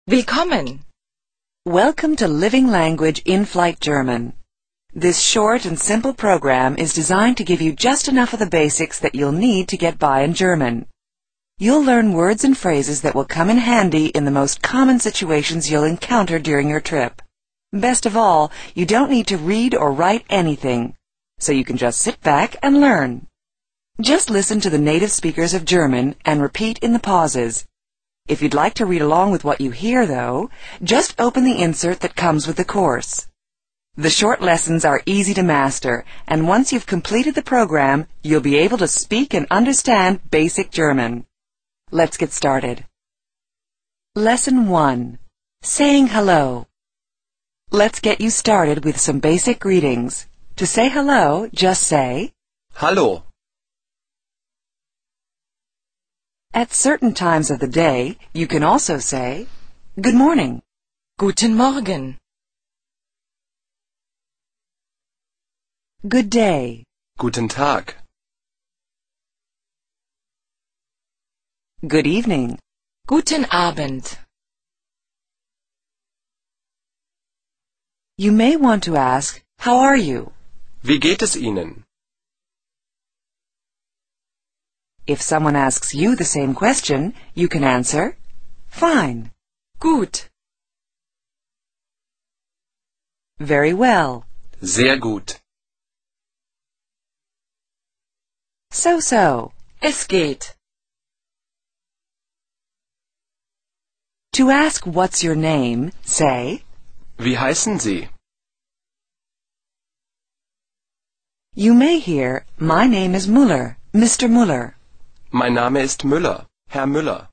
Willkommen! Welcome to Living Language In-Flight German. This short and simple program is designed to give you just enough of the basics that you'll need to get by in German. You'll learn words and phrases that will come in handy in the most common situations you'll encounter during your trip. Best of all, you don't need to read or write anything, so you can just sit back and learn. Just listen to the native speakers of German and repeat in the pauses. If you'd like to read along with what you hear, though, just open the insert that comes with the course. The short lessons are easy to master, and once you've completed the program, you'll be able to speak and understand basic German. Let's get started. Lesson 1. Saying hello. Let's get you started with some basic greetings. To say hello, just say, Hallo. At certain times of the day, you can also say, Good morning. Guten Morgen. Good day. Guten Tag. Good evening. Guten Abend. You may want to ask, How are you? Wie geht es Ihnen? If someone asks you the same question, you can answer, Fine. Gut. Very well. Sehr gut. So-so. Es geht. To ask what's your name, say, Wie heißen Sie? You may hear, My name is Müller, Mr. Müller. Mein Name ist Müller, Herr Müller.